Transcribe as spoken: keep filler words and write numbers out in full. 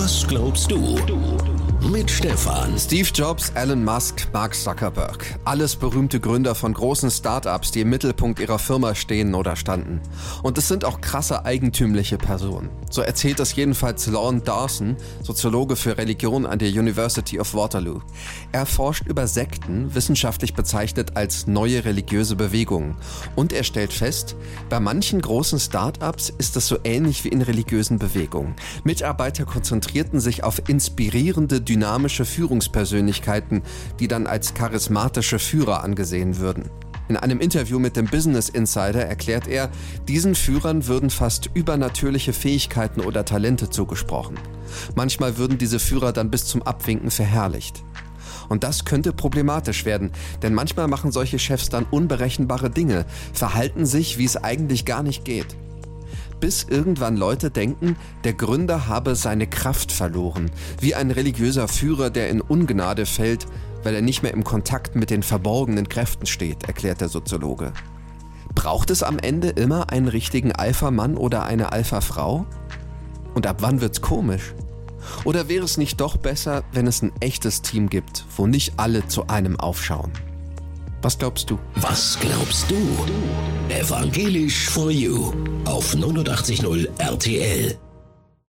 Was glaubst du? Mit Stefan. Steve Jobs, Elon Musk, Mark Zuckerberg. Alles berühmte Gründer von großen Start-ups, die im Mittelpunkt ihrer Firma stehen oder standen. Und es sind auch krasse eigentümliche Personen. So erzählt es jedenfalls Lorne Dawson, Soziologe für Religion an der University of Waterloo. Er forscht über Sekten, wissenschaftlich bezeichnet als neue religiöse Bewegungen. Und er stellt fest, bei manchen großen Start-ups ist es so ähnlich wie in religiösen Bewegungen. Mitarbeiter konzentrierten sich auf inspirierende, dynamische Führungspersönlichkeiten, die dann als charismatische Führer angesehen würden. In einem Interview mit dem Business Insider erklärt er, diesen Führern würden fast übernatürliche Fähigkeiten oder Talente zugesprochen. Manchmal würden diese Führer dann bis zum Abwinken verherrlicht. Und das könnte problematisch werden, denn manchmal machen solche Chefs dann unberechenbare Dinge, verhalten sich, wie es eigentlich gar nicht geht. Bis irgendwann Leute denken, der Gründer habe seine Kraft verloren, wie ein religiöser Führer, der in Ungnade fällt, weil er nicht mehr im Kontakt mit den verborgenen Kräften steht, erklärt der Soziologe. Braucht es am Ende immer einen richtigen Alpha-Mann oder eine Alpha-Frau? Und ab wann wird's komisch? Oder wäre es nicht doch besser, wenn es ein echtes Team gibt, wo nicht alle zu einem aufschauen? Was glaubst du? Was glaubst du? Evangelisch for You auf neunundachtzig Komma null R T L.